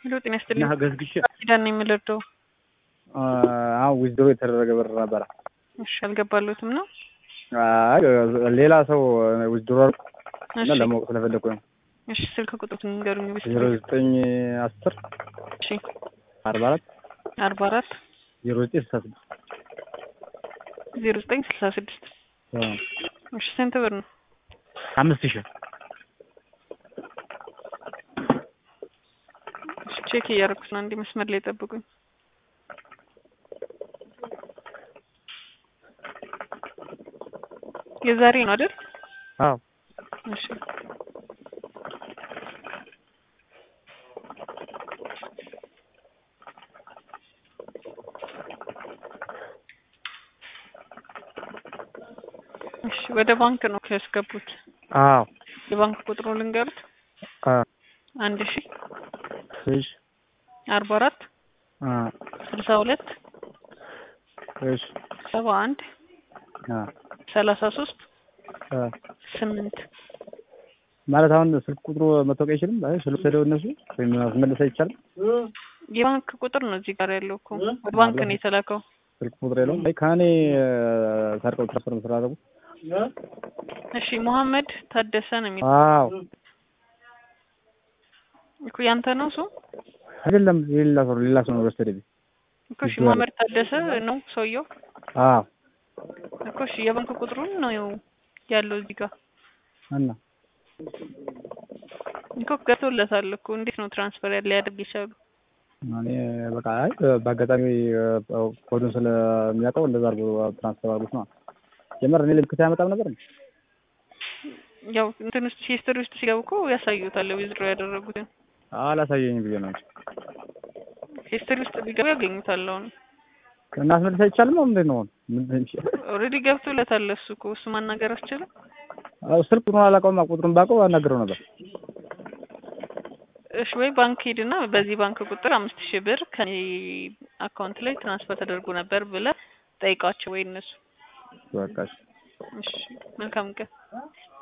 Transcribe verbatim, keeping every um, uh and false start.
ሄሎ ጤና ይስጥልኝ። እና ገዝግሽ ኪዳን ነው የምልርደው። አዎ ዊዝድሮ የተደረገ ብር ነበር። እሺ አልገባለሁትም ነው። አይ ሌላ ሰው ዊዝድሮ እና እሺ ለማወቅ ስለፈለኩ ነው። እሺ ስልክ ቁጥሩን ንገሩኝ። ዜሮ ዘጠኝ አስር እሺ አርባ አራት አርባ አራት ዜሮ ዘጠኝ ስልሳ ስድስት ዜሮ ዘጠኝ ስልሳ ስድስት እሺ ስንት ብር ነው? አምስት ሺህ ቼክ እያደረኩት ነው። አንዴ መስመር ላይ ጠብቁኝ። የዛሬ ነው አይደል? አዎ እሺ እሺ ወደ ባንክ ነው ያስገቡት? አዎ የባንክ ቁጥሩ ልንገሩት። አዎ አንድ ሺህ እሺ አርባ አራት አዎ ስልሳ ሁለት እሺ ሰባ አንድ አዎ ሰላሳ ሶስት አዎ ስምንት ማለት አሁን ስልክ ቁጥሩ መታወቅ አይችልም? አይ ስለወሰደው እነሱ ወይም ማስመለስ አይቻልም? የባንክ ቁጥር ነው እዚህ ጋር ያለው እኮ ወደ ባንክ ነው የተላከው። ስልክ ቁጥር የለውም? አይ ካኔ ሰርቀው ትራንስፈር መስራቱ። እሺ መሐመድ ታደሰ ነው የሚለው። አዎ እኮ ያንተ ነው እሱ? አይደለም ሌላ ሰው ሌላ ሰው ነው ወሰደኝ እኮ። እሺ መሐመድ ታደሰ ነው ሰውየው? አዎ እኮ እሺ የባንክ ቁጥሩን ነው ያለው እዚህ ጋር እና እኮ ገብቶለታል እኮ። እንዴት ነው ትራንስፈር ያለ ያድርግ ይችላል? እኔ በቃ አይ በአጋጣሚ ኮዱን ስለሚያውቀው እንደዛ አድርጎ ትራንስፈር አድርጎት ነው። ጀመር እኔ ልክታ ያመጣም ነበር እንዴ? ያው እንትን ውስጥ ሂስትሪ ውስጥ ሲገቡ እኮ ያሳዩታል ዊዝድሮ ያደረጉትን። አላሳየኝ ብዬ ነው። ሂስትሪ ውስጥ ቢገቡ ያገኙታል። አሁን እናስመልስ አይቻልም ነው እንዴ ነው? ምን ኦልሬዲ ገብቶለታል እሱ እኮ። እሱ ማናገር አስችልም። አው ስልክ ቁጥሩን አላውቀውም። ቁጥሩን ባውቀው አናግረው ነበር። እሺ ወይ ባንክ ሄድና በዚህ ባንክ ቁጥር አምስት ሺህ ብር ከኔ አካውንት ላይ ትራንስፈር ተደርጎ ነበር ብለህ ጠይቃቸው ወይ እነሱ። በቃ እሺ መልካም ቀን።